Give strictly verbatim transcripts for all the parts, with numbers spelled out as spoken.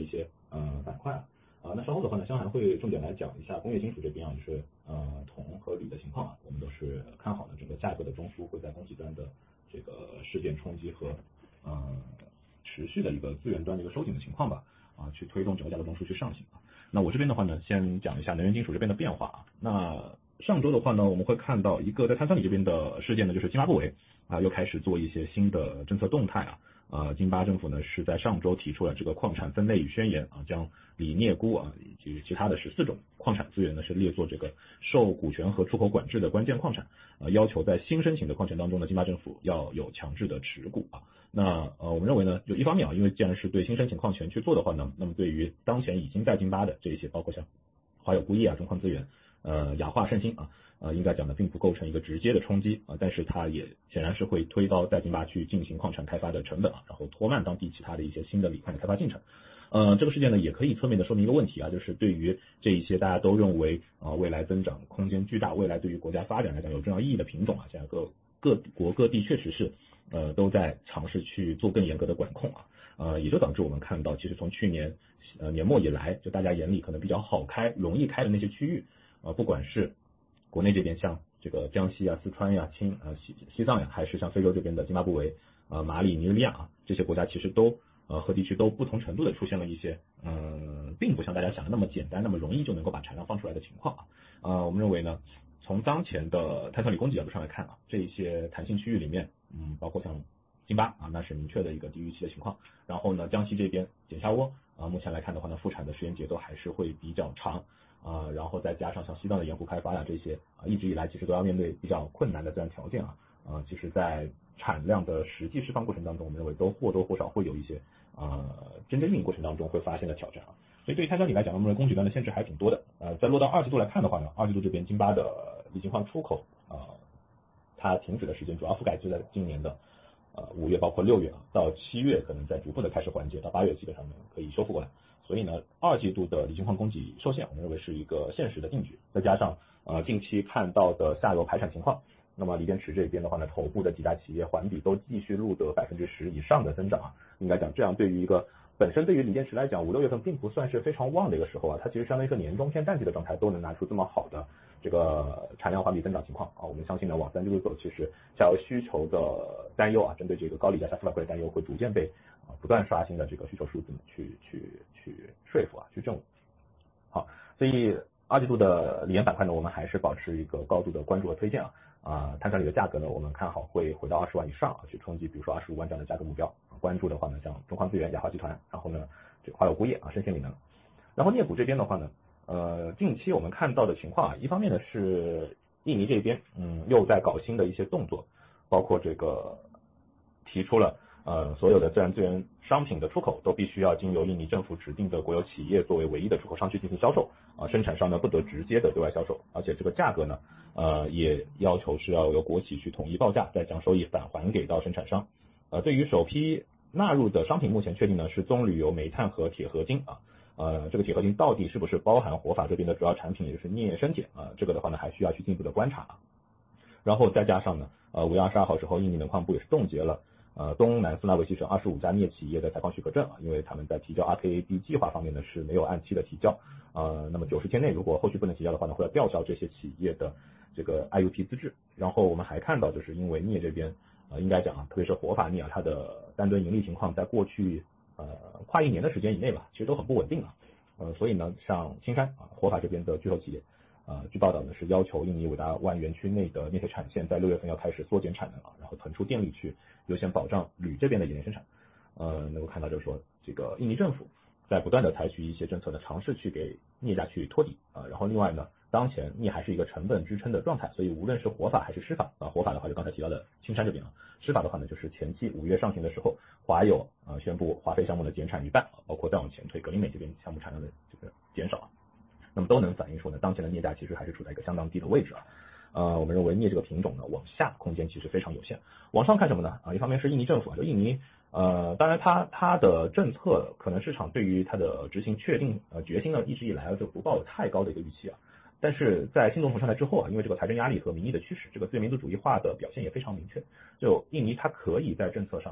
一些呃板块啊。啊，那稍后的话呢，香涵会重点来讲一下工业金属这边啊，就是呃铜和铝的情况啊，我们都是看好的整个价格的中枢会在供给端的这个事件冲击和呃持续的一个资源端的一个收紧的情况吧，啊，去推动整个价格中枢去上行啊。那我这边的话呢，先讲一下能源金属这边的变化啊。那上周的话呢，我们会看到一个在碳酸锂这边的事件呢，就是津巴布韦啊又开始做一些新的政策动态啊。呃，津巴政府呢是在上周提出了这个矿产分类与宣言啊，将锂、镍、钴啊以及其他的十四种矿产资源呢是列作这个受股权和出口管制的关键矿产，呃，要求在新申请的矿权当中呢，津巴政府要有强制的持股啊。那呃，我们认为呢，就一方面啊，因为既然是对新申请矿权去做的话呢，那么对于当前已经在津巴的这些，包括像华友钴业啊、中矿资源、呃雅化、盛兴啊。呃，应该讲呢，并不构成一个直接的冲击啊，但是它也显然是会推高在津巴去进行矿产开发的成本啊，然后拖慢当地其他的一些新的锂矿的开发进程。呃，这个事件呢，也可以侧面的说明一个问题啊，就是对于这一些大家都认为啊、呃、未来增长空间巨大，未来对于国家发展来讲有重要意义的品种啊，现在各各国各地确实是呃都在尝试去做更严格的管控啊，呃，也就导致我们看到，其实从去年呃年末以来，就大家眼里可能比较好开、容易开的那些区域啊、呃，不管是国内这边像这个江西啊、四川呀、青啊、西西藏呀，还是像非洲这边的津巴布韦、呃马里、尼日利亚啊，这些国家其实都呃和地区都不同程度的出现了一些嗯、呃，并不像大家想的那么简单、那么容易就能够把产量放出来的情况啊。呃，我们认为呢，从当前的碳酸锂供给角度上来看啊，这一些弹性区域里面，嗯，包括像津巴啊，那是明确的一个低预期的情况。然后呢，江西这边碱下窝啊，目前来看的话呢，复产的时间节奏还是会比较长。啊、呃，然后再加上像西藏的盐湖开发呀、啊、这些啊、呃，一直以来其实都要面对比较困难的自然条件啊，啊、呃，其实在产量的实际释放过程当中，我们认为都或多或少会有一些啊、呃，真正运营过程当中会发现的挑战啊。所以对于碳酸锂来讲，我们认为供给端的限制还挺多的。呃，在落到二季度来看的话呢，二季度这边津巴的锂金矿出口啊、呃，它停止的时间主要覆盖就在今年的呃五月，包括六月啊，到七月可能在逐步的开始缓解，到八月基本上可以修复过来。所以呢，二季度的锂金矿供给受限，我们认为是一个现实的定局。再加上呃近期看到的下游排产情况，那么锂电池这边的话呢，头部的几家企业环比都继续录得百分之十以上的增长啊。应该讲，这样对于一个本身对于锂电池来讲，五六月份并不算是非常旺的一个时候啊，它其实相当于一个年中偏淡季的状态，都能拿出这么好的这个产量环比增长情况啊。我们相信呢，往三季度走，其实下游需求的担忧啊，针对这个高锂价下四百块的担忧，会逐渐被啊不断刷新的这个需求数字去去去说服啊，去证。好，所以二季度的锂盐板块呢，我们还是保持一个高度的关注和推荐啊。啊，碳酸锂的价格呢，我们看好会回到二十万以上啊，去冲击比如说二十五万这样的价格目标。关注的话呢，像中矿资源、雅化集团，然后呢，这个华友钴业啊、深兴锂能。然后镍钴这边的话呢，呃，近期我们看到的情况啊，一方面呢是印尼这边嗯又在搞新的一些动作，包括这个提出了呃所有的自然资源商品的出口都必须要经由印尼政府指定的国有企业作为唯一的出口商去进行销售啊、呃，生产商呢不得直接的对外销售，而且这个价格呢呃也要求是要由国企去统一报价，再将收益返还给到生产商。呃，对于首批纳入的商品，目前确定呢是棕榈油、煤炭和铁合金啊。呃，这个铁合金到底是不是包含火法这边的主要产品，也就是镍生铁啊？这个的话呢，还需要去进一步的观察。然后再加上呢，呃，五月二十二号时候，印尼能矿部也是冻结了呃东南苏拉维西省二十五家镍企业的采矿许可证啊，因为他们在提交 R K A B 计划方面呢是没有按期的提交，呃，那么九十天内如果后续不能提交的话呢，会要吊销这些企业的这个 I U P 资质。然后我们还看到，就是因为镍这边呃，应该讲啊，特别是火法镍啊，它的单吨盈利情况在过去呃跨一年的时间以内吧，其实都很不稳定啊。呃，所以呢，像青山啊、火法这边的巨头企业，呃，据报道呢是要求印尼伟达湾园区内的镍铁产线在六月份要开始缩减产能啊，然后腾出电力去优先保障铝这边的冶炼生产。呃，能够看到就是说，这个印尼政府在不断的采取一些政策呢，尝试去给镍价去托底啊。然后另外呢，当前镍还是一个成本支撑的状态，所以无论是火法还是湿法啊，火法的话就刚才提到的青山这边啊，湿法的话呢就是前期五月上行的时候，华友啊宣布华费项目的减产一半，包括再往前推格林美这边项目产量的这个减少，那么都能反映说呢，当前的镍价其实还是处在一个相当低的位置啊。呃，我们认为镍这个品种呢，往下空间其实非常有限。往上看什么呢？啊，一方面是印尼政府啊，就印尼呃，当然它它的政策可能市场对于它的执行确定呃决心呢，一直以来就不抱有太高的一个预期啊。但是在新总统上台之后啊，因为这个财政压力和民意的驱使，这个自由民族主义化的表现也非常明确。就印尼它可以在政策上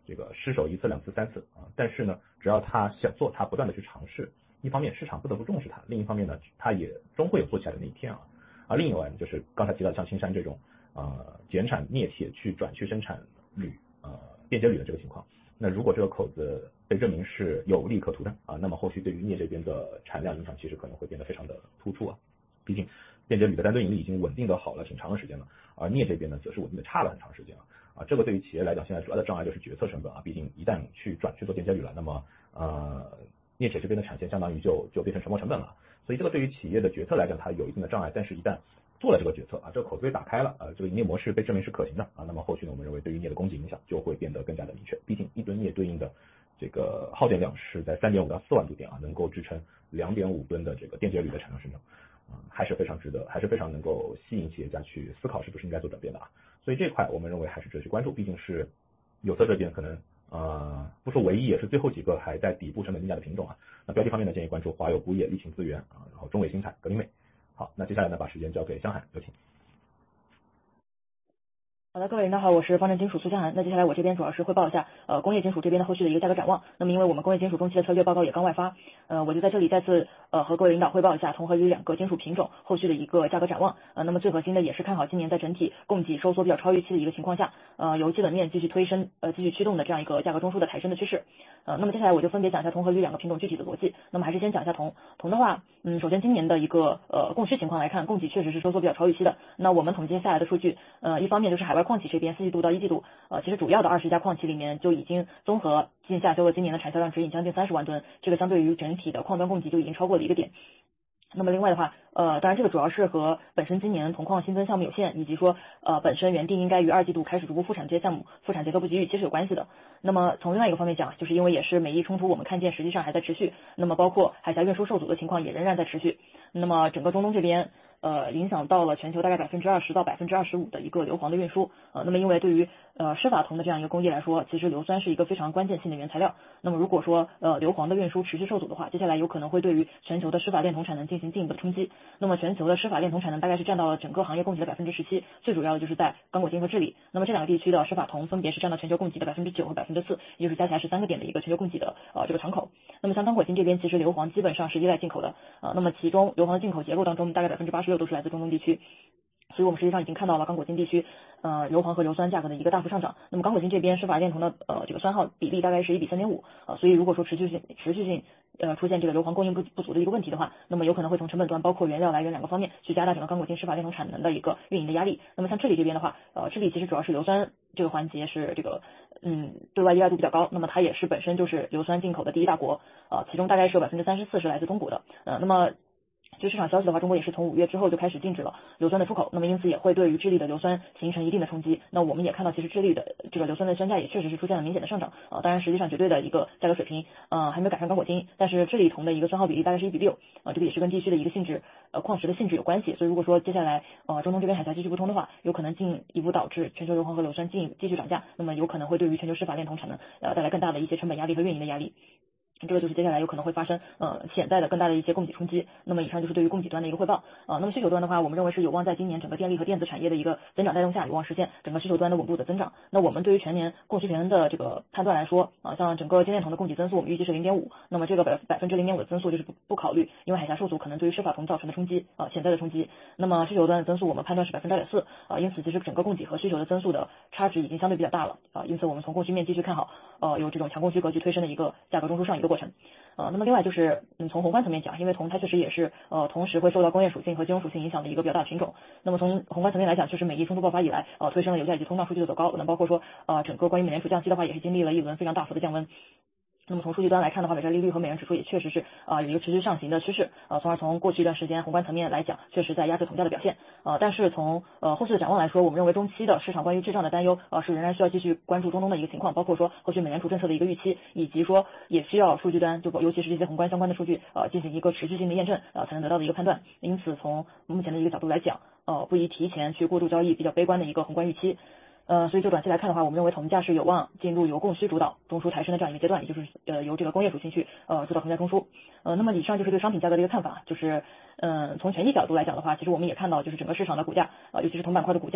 这个失手一次两次三次啊，但是呢，只要他想做，他不断的去尝试，一方面市场不得不重视它，另一方面呢，它也终会有做起来的那一天啊。啊，另外就是刚才提到像青山这种呃减产镍铁去转去生产铝呃电解铝的这个情况，那如果这个口子被证明是有利可图的啊，那么后续对于镍这边的产量影响其实可能会变得非常的突出啊。毕竟电解铝的单吨盈利已经稳定的好了挺长的时间了，而镍这边呢则是稳定的差了很长时间了啊。这个对于企业来讲，现在主要的障碍就是决策成本啊，毕竟一旦去转去做电解铝了，那么呃镍铁这边的产线相当于就就变成沉没成本了。所以这个对于企业的决策来讲，它有一定的障碍，但是一旦做了这个决策啊，这个口子被打开了啊，这个营业模式被证明是可行的啊，那么后续呢，我们认为对于镍的供给影响就会变得更加的明确。毕竟一吨镍对应的这个耗电量是在三点五到四万度电啊，能够支撑两点五吨的这个电解铝的产量生成啊，还是非常值得，还是非常能够吸引企业家去思考是不是应该做转变的啊。所以这块我们认为还是值得去关注，毕竟是有色这边可能呃，不说唯一，也是最后几个还在底部成本增加的品种啊。那标的方面呢，建议关注华友钴业、沥青资源啊，然后中伟新材、格林美。好，那接下来呢，把时间交给香涵，有请。 好的，各位领导好，我是方正金属苏香涵。那接下来我这边主要是汇报一下呃工业金属这边的后续的一个价格展望。那么因为我们工业金属中期的策略报告也刚外发，呃我就在这里再次呃和各位领导汇报一下铜和铝两个金属品种后续的一个价格展望。呃那么最核心的也是看好今年在整体供给收缩比较超预期的一个情况下，呃由基本面继续推升呃继续驱动的这样一个价格中枢的抬升的趋势。呃那么接下来我就分别讲一下铜和铝两个品种具体的逻辑。那么还是先讲一下铜。铜的话，嗯首先今年的一个呃供需情况来看，供给确实是收缩比较超预期的。那我们统计下来的数据，呃一方面就是海外矿企这边四季度到一季度，呃，其实主要的二十家矿企里面就已经综合进下修了今年的产销量指引将近三十万吨，这个相对于整体的矿端供给就已经超过了一个点。那么另外的话，呃，当然这个主要是和本身今年铜矿新增项目有限，以及说呃本身原定应该于二季度开始逐步复产这些项目复产节奏不及预期是有关系的。那么从另外一个方面讲，就是因为也是美伊冲突，我们看见实际上还在持续，那么包括海峡运输受阻的情况也仍然在持续。那么整个中东这边呃影响到了全球大概百分之二十到百分之二十五的一个硫磺的运输。呃，那么因为对于呃湿法铜的这样一个工艺来说，其实硫酸是一个非常关键性的原材料。那么如果说呃硫磺的运输持续受阻的话，接下来有可能会对于全球的湿法炼铜产能进行进一步的冲击。那么全球的湿法炼铜产能大概是占到了整个行业供给的百分之十七，最主要的就是在刚果金和智利。那么这两个地区的湿法铜分别是占到全球供给的百分之九和百分之四，也就是加起来是三个点的一个全球供给的呃这个敞口。那么像刚果金这边，其实硫磺基本上是依赖进口的，呃，那么其中硫磺的进口结构当中，大概百分之八十六都是来自中东地区。所以我们实际上已经看到了刚果金地区呃硫磺和硫酸价格的一个大幅上涨。那么刚果金这边湿法炼铜的呃这个酸耗比例大概是一比三点五，呃所以如果说持续性持续性呃出现这个硫磺供应不不足的一个问题的话，那么有可能会从成本端包括原料来源两个方面去加大整个刚果金湿法炼铜产能的一个运营的压力。那么像智利这边的话，呃智利其实主要是硫酸这个环节是这个嗯对外依赖度比较高，那么它也是本身就是硫酸进口的第一大国，呃其中大概是有百分之三十四是来自中国的。呃那么据市场消息的话，中国也是从五月之后就开始禁止了硫酸的出口，那么因此也会对于智利的硫酸形成一定的冲击。那我们也看到，其实智利的这个硫酸的酸价也确实是出现了明显的上涨啊、呃。当然，实际上绝对的一个价格水平，呃，还没有赶上刚果金，但是智利铜的一个酸耗比例大概是一比六啊，这个也是跟地区的一个性质，呃，矿石的性质有关系。所以如果说接下来呃中东这边海峡继续不通的话，有可能进一步导致全球硫磺和硫酸进继续涨价，那么有可能会对于全球湿法炼铜产能呃带来更大的一些成本压力和运营的压力。这个就是接下来有可能会发生呃潜在的更大的一些供给冲击。那么以上就是对于供给端的一个汇报啊、呃。那么需求端的话，我们认为是有望在今年整个电力和电子产业的一个增长带动下，有望实现整个需求端的稳步的增长。那我们对于全年供需平衡的这个判断来说啊、呃，像整个精炼铜的供给增速，我们预计是零点五，那么这个百百分之零点五的增速就是不不考虑因为海峡受阻可能对于湿法铜造成的冲击啊、呃、潜在的冲击。那么需求端的增速我们判断是百分之二点四啊，因此其实整个供给和需求的增速的差值已经相对比较大了啊、呃，因此我们从供需面继续看好呃有这种强供需格局推升的一个价格中枢上移的过程。呃，那么另外就是，嗯，从宏观层面讲，因为铜它确实也是呃同时会受到工业属性和金融属性影响的一个比较大的品种。那么从宏观层面来讲，确实美伊冲突爆发以来，呃，推升了油价以及通胀数据的走高。那包括说，呃，整个关于美联储降息的话，也是经历了一轮非常大幅的降温。那么从数据端来看的话，美债利率和美元指数也确实是啊、呃、有一个持续上行的趋势，呃，从而从过去一段时间宏观层面来讲，确实在压制铜价的表现，呃，但是从呃后续的展望来说，我们认为中期的市场关于滞胀的担忧，呃，是仍然需要继续关注中东的一个情况，包括说后续美联储政策的一个预期，以及说也需要数据端就尤其是这些宏观相关的数据，呃，进行一个持续性的验证，呃，才能得到的一个判断。因此从目前的一个角度来讲，呃，不宜提前去过度交易比较悲观的一个宏观预期。呃，所以就短期来看的话，我们认为铜价是有望进入由供需主导中枢抬升的这样一个阶段，也就是呃由这个工业属性去呃主导铜价中枢。呃，那么以上就是对商品价格的一个看法，就是嗯、呃、从权益角度来讲的话，其实我们也看到就是整个市场的股价啊、呃，尤其是铜板块的股价和商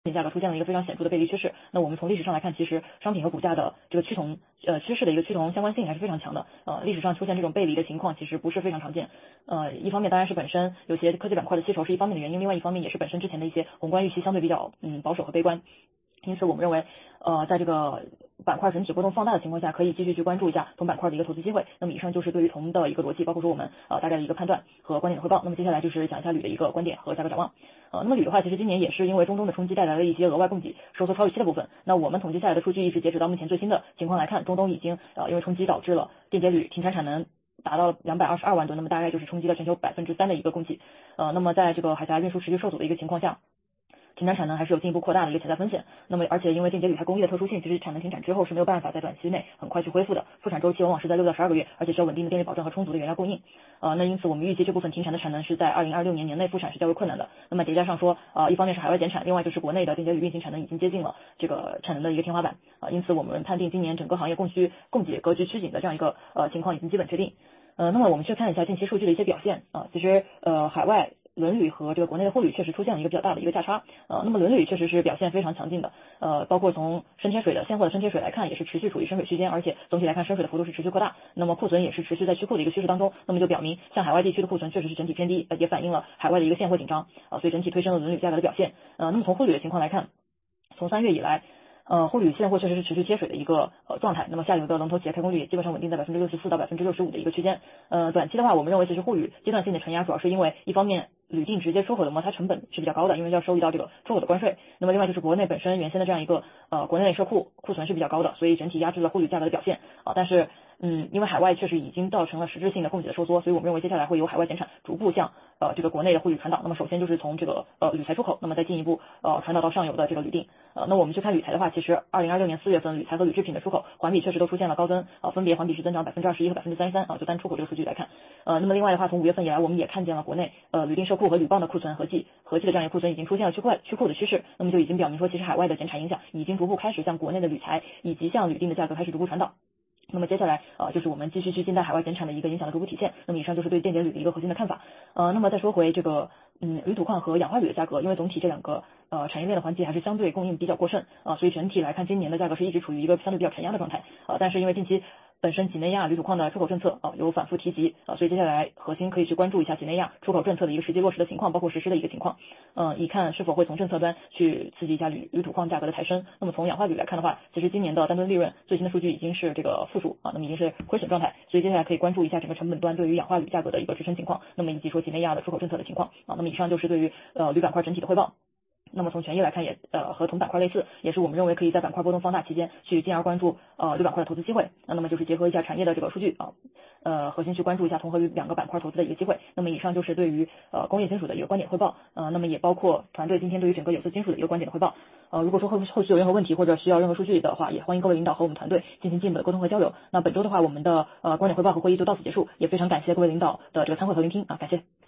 价格出现了一个非常显著的背离趋势。那我们从历史上来看，其实商品和股价的这个趋同呃趋势的一个趋同相关性还是非常强的。呃，历史上出现这种背离的情况其实不是非常常见。呃，一方面当然是本身有些科技板块的吸筹是一方面的原因，另外一方面也是本身之前的一些宏观预期相对比较嗯保守和悲观。因此我们认为呃在这个板块整体波动放大的情况下，可以继续去关注一下同板块的一个投资机会。那么以上就是对于铜的一个逻辑，包括说我们呃大概的一个判断和观点的汇报。那么接下来就是讲一下铝的一个观点和价格展望。呃，那么铝的话，其实今年也是因为中东的冲击带来了一些额外供给收缩超预期的部分。那我们统计下来的数据，一直截止到目前最新的情况来看，中东已经呃因为冲击导致了电解铝停产产能达到了两百二十二万吨，那么大概就是冲击了全球百分之三的一个供给。呃，那么在这个海峡运输持续受阻的一个情况下，停产产能还是有进一步扩大的一个潜在风险。那么而且因为电解铝它工艺的特殊性，其实产能停产之后是没有办法在短期内很快去恢复的，复产周期往往是在六到十二个月，而且需要稳定的电力保证和充足的原料供应。呃，那因此我们预计这部分停产的产能是在二零二六年年内复产是较为困难的。那么叠加上说，呃，一方面是海外减产，另外就是国内的电解铝运行产能已经接近了这个产能的一个天花板。呃，因此我们判定今年整个行业供需供给格局趋紧的这样一个呃情况已经基本确定。呃，那么我们去看一下近期数据的一些表现啊、呃，其实呃海外轮铝和这个国内的沪铝确实出现了一个比较大的一个价差。呃，那么轮铝确实是表现非常强劲的，呃，包括从深贴水的现货的深贴水来看，也是持续处于深水区间，而且总体来看深水的幅度是持续扩大。那么库存也是持续在去库的一个趋势当中，那么就表明像海外地区的库存确实是整体偏低，呃，也反映了海外的一个现货紧张啊、呃，所以整体推升了轮铝价格的表现。呃，那么从沪铝的情况来看，从三月以来。呃，沪铝现货确实是持续贴水的一个呃状态，那么下游的龙头企业开工率也基本上稳定在百分之六十四到百分之六十五的一个区间。呃，短期的话，我们认为其实沪铝阶段性的承压主要是因为一方面铝锭直接出口的摩擦成本是比较高的，因为要收益到这个出口的关税。那么另外就是国内本身原先的这样一个呃国内社库库存是比较高的，所以整体压制了沪铝价格的表现啊、呃。但是嗯，因为海外确实已经造成了实质性的供给的收缩，所以我们认为接下来会由海外减产逐步向呃这个国内的沪铝传导。那么首先就是从这个呃铝材出口，那么再进一步呃传导到上游的这个铝锭。呃，那我们去看铝材的话，其实二零二六年四月份铝材和铝制品的出口环比确实都出现了高增，啊、呃，分别环比是增长百分之二十一和百分之三十三啊，就单出口这个数据来看。呃，那么另外的话，从五月份以来，我们也看见了国内呃铝锭社库和铝棒的库存合计合计的这样一个库存已经出现了去库去库的趋势，那么就已经表明说，其实海外的减产影响已经逐步开始向国内的铝材以及向铝锭的价格开始逐步传导。那么接下来呃就是我们继续去静待海外减产的一个影响的逐步体现。那么以上就是对电解铝的一个核心的看法。呃，那么再说回这个嗯铝土矿和氧化铝的价格，因为总体这两个呃产业链的环节还是相对供应比较过剩啊、呃，所以整体来看今年的价格是一直处于一个相对比较承压的状态啊、呃。但是因为近期本身几内亚铝土矿的出口政策啊、呃、有反复提及啊、呃，所以接下来核心可以去关注一下几内亚出口政策的一个实际落实的情况，包括实施的一个情况，嗯、呃，以看是否会从政策端去刺激一下铝铝土矿价格的抬升。那么从氧化铝来看的话，其实今年的单吨利润最新的数据已经是这个负数啊，那么已经是亏损状态，所以接下来可以关注一下整个成本端对于氧化铝价格的一个支撑情况，那么以及说几内亚的出口政策的情况啊。那么以上就是对于呃铝板块整体的汇报。那么从权益来看也呃和同板块类似，也是我们认为可以在板块波动放大期间去进而关注呃铝板块的投资机会。那么就是结合一下产业的这个数据啊，呃核心去关注一下铜和铝两个板块投资的一个机会。那么以上就是对于呃工业金属的一个观点汇报，呃那么也包括团队今天对于整个有色金属的一个观点的汇报。呃如果说后后续有任何问题或者需要任何数据的话，也欢迎各位领导和我们团队进行进一步的沟通和交流。那本周的话，我们的呃观点汇报和会议就到此结束，也非常感谢各位领导的这个参会和聆听啊，感谢。